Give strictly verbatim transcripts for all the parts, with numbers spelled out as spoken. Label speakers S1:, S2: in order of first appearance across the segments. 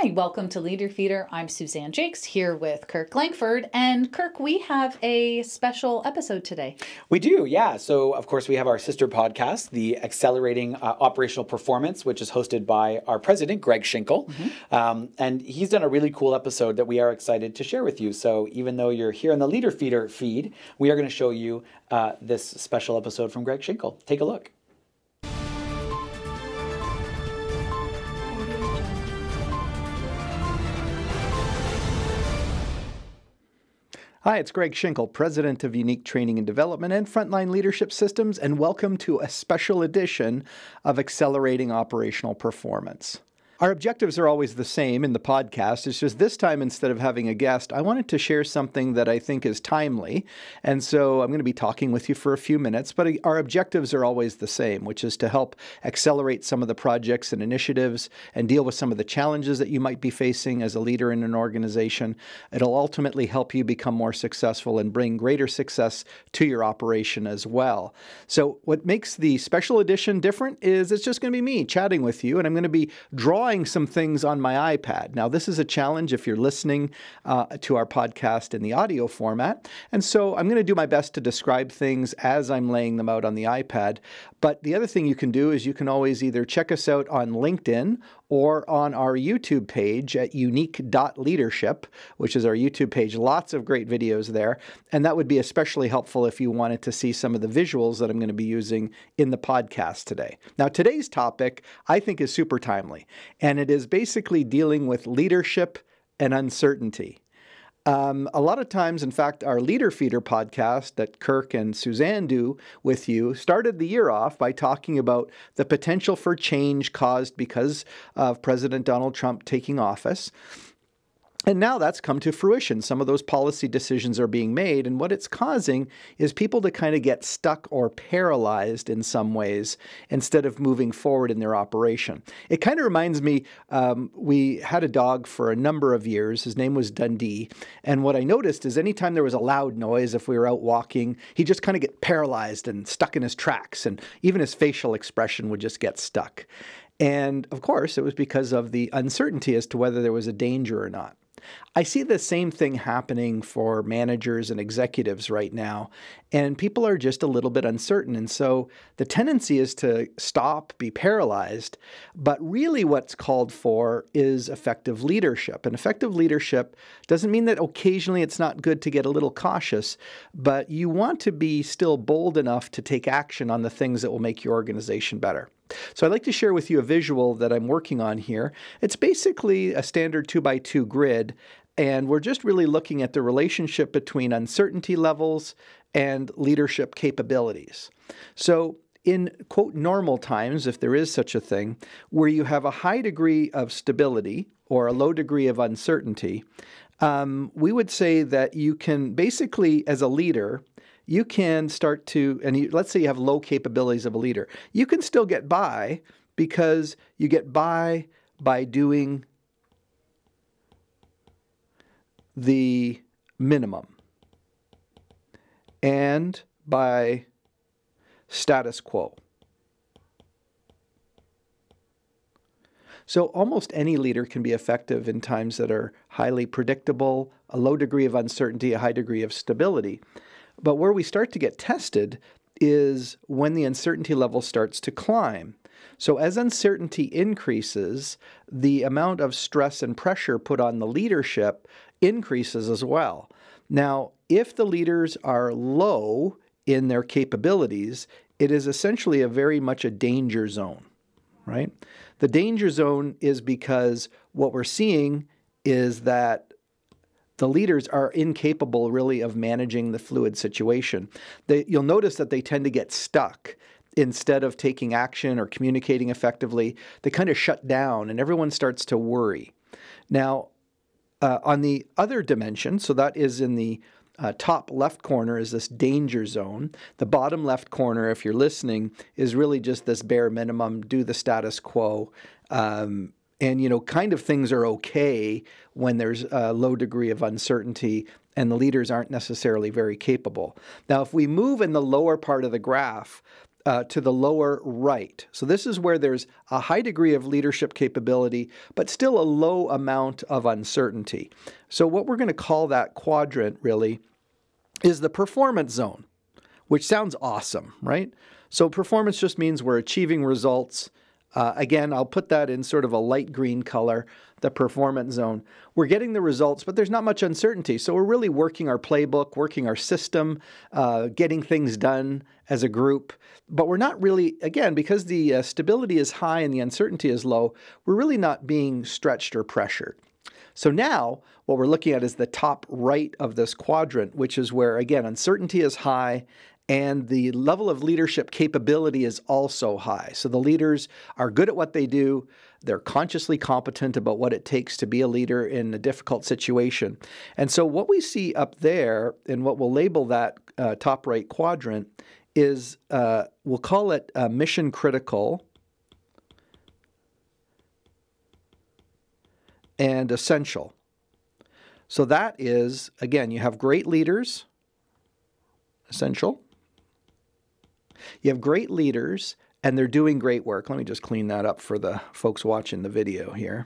S1: Hi, welcome to Leader Feeder. I'm Suzanne Jakes here with Kirk Langford. And Kirk, we have a special episode today.
S2: We do, yeah. So, of course, we have our sister podcast, the Accelerating uh, Operational Performance, which is hosted by our president, Greg Schinkel. Mm-hmm. Um, and he's done a really cool episode that we are excited to share with you. So even though you're here on the Leader Feeder feed, we are going to show you uh, this special episode from Greg Schinkel. Take a look.
S3: Hi, it's Greg Schinkel, President of Unique Training and Development and Frontline Leadership Systems, and welcome to a special edition of Accelerating Operational Performance. Our objectives are always the same in the podcast. It's just this time, instead of having a guest, I wanted to share something that I think is timely. And so I'm going to be talking with you for a few minutes, but our objectives are always the same, which is to help accelerate some of the projects and initiatives and deal with some of the challenges that you might be facing as a leader in an organization. It'll ultimately help you become more successful and bring greater success to your operation as well. So what makes the special edition different is it's just going to be me chatting with you, and I'm going to be drawing some things on my iPad. Now, this is a challenge if you're listening uh, to our podcast in the audio format. And so I'm going to do my best to describe things as I'm laying them out on the iPad. But the other thing you can do is you can always either check us out on LinkedIn or on our YouTube page at unique dot leadership, which is our YouTube page. Lots of great videos there. And that would be especially helpful if you wanted to see some of the visuals that I'm going to be using in the podcast today. Now, today's topic, I think, is super timely. And it is basically dealing with leadership and uncertainty. Um, a lot of times, in fact, our Leader Feeder podcast that Kirk and Suzanne do with you started the year off by talking about the potential for change caused because of President Donald Trump taking office. And now that's come to fruition. Some of those policy decisions are being made, and what it's causing is people to kind of get stuck or paralyzed in some ways instead of moving forward in their operation. It kind of reminds me, um, we had a dog for a number of years. His name was Dundee, and what I noticed is anytime there was a loud noise, if we were out walking, he'd just kind of get paralyzed and stuck in his tracks, and even his facial expression would just get stuck. And of course, it was because of the uncertainty as to whether there was a danger or not. I see the same thing happening for managers and executives right now, and people are just a little bit uncertain. And so the tendency is to stop, be paralyzed, but really what's called for is effective leadership. And effective leadership doesn't mean that occasionally it's not good to get a little cautious, but you want to be still bold enough to take action on the things that will make your organization better. So I'd like to share with you a visual that I'm working on here. It's basically a standard two by two grid, and we're just really looking at the relationship between uncertainty levels and leadership capabilities. So in, quote, normal times, if there is such a thing, where you have a high degree of stability or a low degree of uncertainty, um, we would say that you can basically, as a leader, you can start to, and you, let's say you have low capabilities of a leader, you can still get by because you get by by doing the minimum and by status quo. So almost any leader can be effective in times that are highly predictable, a low degree of uncertainty, a high degree of stability. But where we start to get tested is when the uncertainty level starts to climb. So as uncertainty increases, the amount of stress and pressure put on the leadership increases as well. Now, if the leaders are low in their capabilities, it is essentially a very much a danger zone, right? The danger zone is because what we're seeing is that the leaders are incapable really of managing the fluid situation. They, you'll notice that they tend to get stuck. Instead of taking action or communicating effectively, they kind of shut down and everyone starts to worry. Now, uh, on the other dimension, so that is in the uh, top left corner is this danger zone. The bottom left corner, if you're listening, is really just this bare minimum, do the status quo. Um, And, you know, kind of things are okay when there's a low degree of uncertainty and the leaders aren't necessarily very capable. Now, if we move in the lower part of the graph, uh, to the lower right. So this is where there's a high degree of leadership capability, but still a low amount of uncertainty. So what we're going to call that quadrant really is the performance zone, which sounds awesome, right? So performance just means we're achieving results. Uh, again, I'll put that in sort of a light green color, the performance zone. We're getting the results, but there's not much uncertainty. So we're really working our playbook, working our system, uh, getting things done as a group. But we're not really, again, because the uh, stability is high and the uncertainty is low, we're really not being stretched or pressured. So now what we're looking at is the top right of this quadrant, which is where, again, uncertainty is high and the level of leadership capability is also high. So the leaders are good at what they do. They're consciously competent about what it takes to be a leader in a difficult situation. And so what we see up there, and what we'll label that uh, top right quadrant, is uh, we'll call it uh, mission critical and essential. So that is, again, you have great leaders, essential. You have great leaders, and they're doing great work. Let me just clean that up for the folks watching the video here.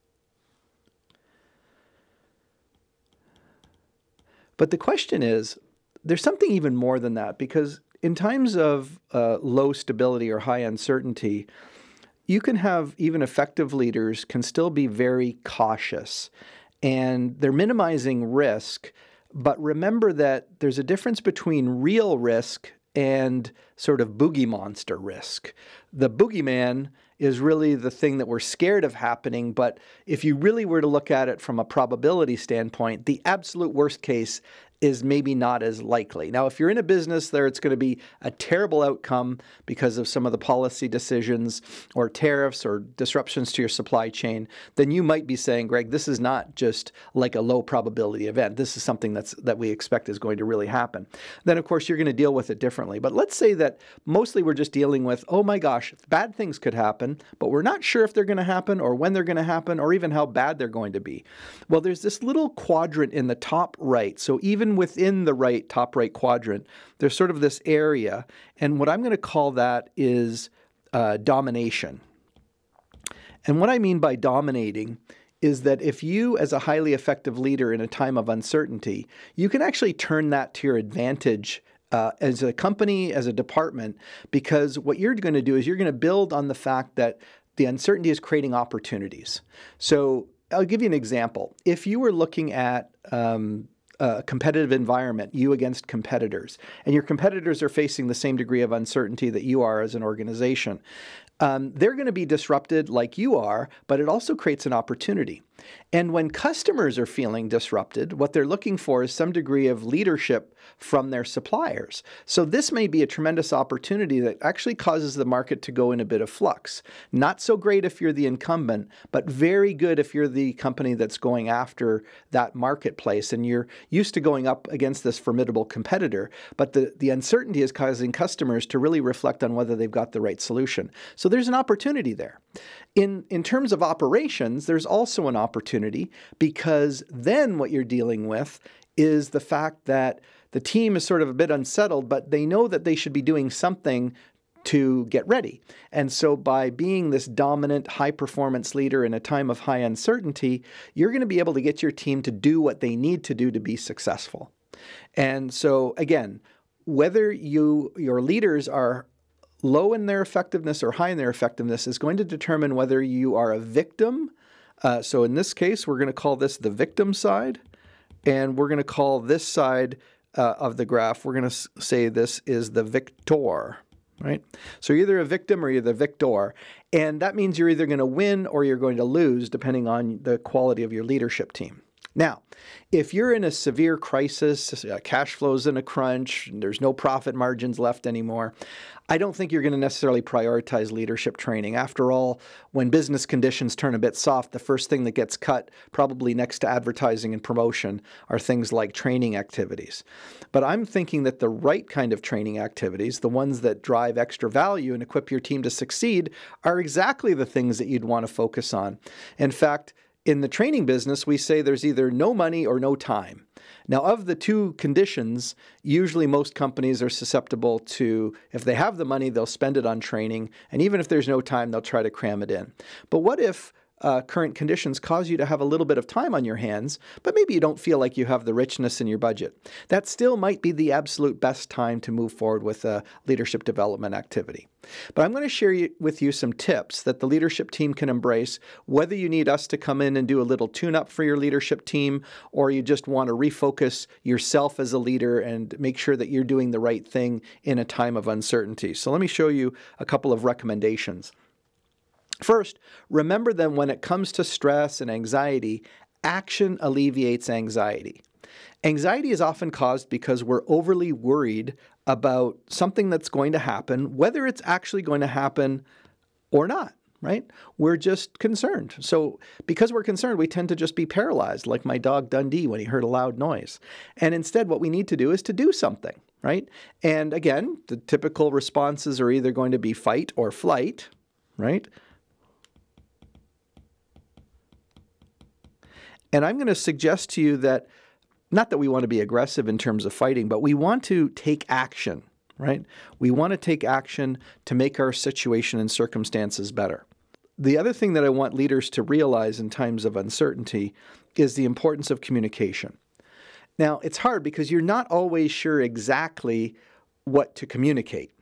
S3: But the question is, there's something even more than that, because in times of uh, low stability or high uncertainty, you can have even effective leaders can still be very cautious, and they're minimizing risk. But remember that there's a difference between real risk and sort of boogie monster risk. The boogeyman is really the thing that we're scared of happening, but if you really were to look at it from a probability standpoint, the absolute worst case is maybe not as likely. Now, if you're in a business there, it's going to be a terrible outcome because of some of the policy decisions or tariffs or disruptions to your supply chain, then you might be saying, Greg, this is not just like a low probability event. This is something that's that we expect is going to really happen. Then, of course, you're going to deal with it differently. But let's say that mostly we're just dealing with, oh my gosh, bad things could happen, but we're not sure if they're going to happen or when they're going to happen or even how bad they're going to be. Well, there's this little quadrant in the top right. So even within the right top right quadrant, there's sort of this area, and what I'm going to call that is uh, domination. And what I mean by dominating is that if you, as a highly effective leader in a time of uncertainty, you can actually turn that to your advantage uh, as a company, as a department, because what you're going to do is you're going to build on the fact that the uncertainty is creating opportunities. So I'll give you an example. If you were looking at um, a competitive environment, you against competitors, and your competitors are facing the same degree of uncertainty that you are as an organization, um, they're going to be disrupted like you are, but it also creates an opportunity. And when customers are feeling disrupted, what they're looking for is some degree of leadership from their suppliers. So this may be a tremendous opportunity that actually causes the market to go in a bit of flux. Not so great if you're the incumbent, but very good if you're the company that's going after that marketplace and you're used to going up against this formidable competitor. But the, the uncertainty is causing customers to really reflect on whether they've got the right solution. So there's an opportunity there. In, in terms of operations, there's also an opportunity, because then what you're dealing with is the fact that the team is sort of a bit unsettled, but they know that they should be doing something to get ready. And so by being this dominant, high-performance leader in a time of high uncertainty, you're going to be able to get your team to do what they need to do to be successful. And so, again, whether you your leaders are low in their effectiveness or high in their effectiveness is going to determine whether you are a victim. Uh, so in this case, we're going to call this the victim side, and we're going to call this side uh, of the graph, we're going to say this is the victor, right? So you're either a victim or you're the victor, and that means you're either going to win or you're going to lose, depending on the quality of your leadership team. Now, if you're in a severe crisis, uh, cash flow's in a crunch, and there's no profit margins left anymore, I don't think you're going to necessarily prioritize leadership training. After all, when business conditions turn a bit soft, the first thing that gets cut, probably next to advertising and promotion, are things like training activities. But I'm thinking that the right kind of training activities, the ones that drive extra value and equip your team to succeed, are exactly the things that you'd want to focus on. In fact, In the training business, we say there's either no money or no time. Now, of the two conditions, usually most companies are susceptible to, if they have the money, they'll spend it on training. And even if there's no time, they'll try to cram it in. But what if uh, current conditions cause you to have a little bit of time on your hands, but maybe you don't feel like you have the richness in your budget? That still might be the absolute best time to move forward with a leadership development activity. But I'm going to share you, with you some tips that the leadership team can embrace, whether you need us to come in and do a little tune-up for your leadership team, or you just want to refocus yourself as a leader and make sure that you're doing the right thing in a time of uncertainty. So let me show you a couple of recommendations. First, remember that when it comes to stress and anxiety, action alleviates anxiety. Anxiety is often caused because we're overly worried about something that's going to happen, whether it's actually going to happen or not, right? We're just concerned. So because we're concerned, we tend to just be paralyzed, like my dog Dundee when he heard a loud noise. And instead, what we need to do is to do something, right? And again, the typical responses are either going to be fight or flight, right? And I'm going to suggest to you that, not that we want to be aggressive in terms of fighting, but we want to take action, right? We want to take action to make our situation and circumstances better. The other thing that I want leaders to realize in times of uncertainty is the importance of communication. Now, it's hard because you're not always sure exactly what to communicate.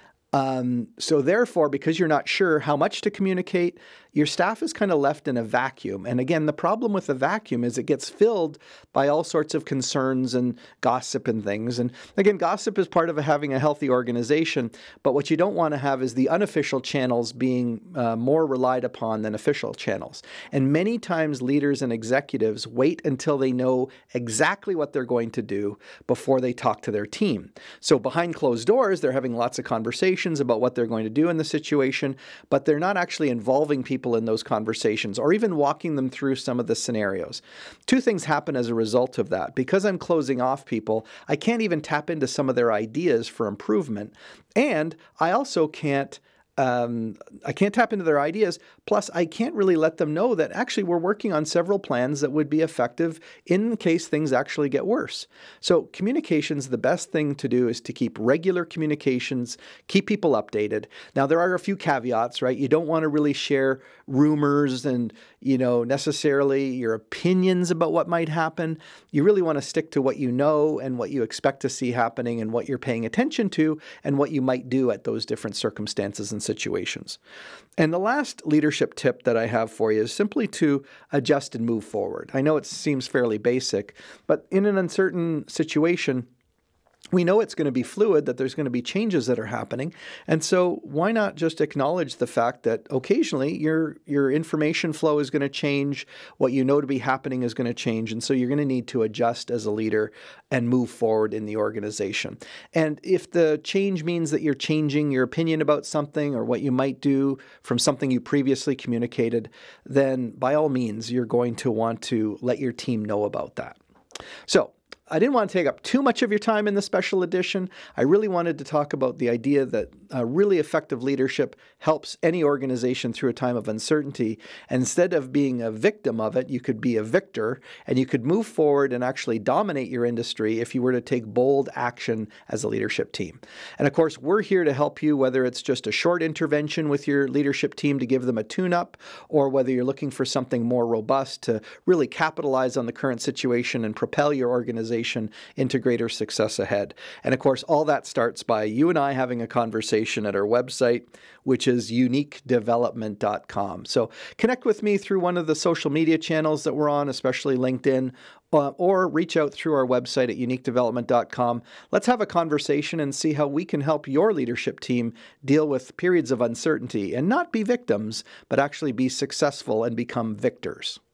S3: Um, so therefore, because you're not sure how much to communicate, your staff is kind of left in a vacuum. And again, the problem with the vacuum is it gets filled by all sorts of concerns and gossip and things. And again, gossip is part of having a healthy organization, but what you don't want to have is the unofficial channels being uh, more relied upon than official channels. And many times leaders and executives wait until they know exactly what they're going to do before they talk to their team. So behind closed doors, they're having lots of conversations about what they're going to do in the situation, but they're not actually involving people in those conversations or even walking them through some of the scenarios. Two things happen as a result of that. Because I'm closing off people, I can't even tap into some of their ideas for improvement. And I also can't Um, I can't tap into their ideas. Plus, I can't really let them know that actually we're working on several plans that would be effective in case things actually get worse. So communications, the best thing to do is to keep regular communications, keep people updated. Now, there are a few caveats, right? You don't want to really share rumors and, you know, necessarily your opinions about what might happen. You really want to stick to what you know and what you expect to see happening and what you're paying attention to and what you might do at those different circumstances and situations. And the last leadership tip that I have for you is simply to adjust and move forward. I know it seems fairly basic, but in an uncertain situation, we know it's going to be fluid, that there's going to be changes that are happening. And so why not just acknowledge the fact that occasionally your, your information flow is going to change, what you know to be happening is going to change. And so you're going to need to adjust as a leader and move forward in the organization. And if the change means that you're changing your opinion about something or what you might do from something you previously communicated, then by all means, you're going to want to let your team know about that. So, I didn't want to take up too much of your time in the special edition. I really wanted to talk about the idea that uh, really effective leadership helps any organization through a time of uncertainty. And instead of being a victim of it, you could be a victor, and you could move forward and actually dominate your industry if you were to take bold action as a leadership team. And of course, we're here to help you, whether it's just a short intervention with your leadership team to give them a tune-up, or whether you're looking for something more robust to really capitalize on the current situation and propel your organization into greater success ahead. And of course, all that starts by you and I having a conversation at our website, which is unique development dot com. So connect with me through one of the social media channels that we're on, especially LinkedIn, uh, or reach out through our website at unique development dot com. Let's have a conversation and see how we can help your leadership team deal with periods of uncertainty and not be victims, but actually be successful and become victors.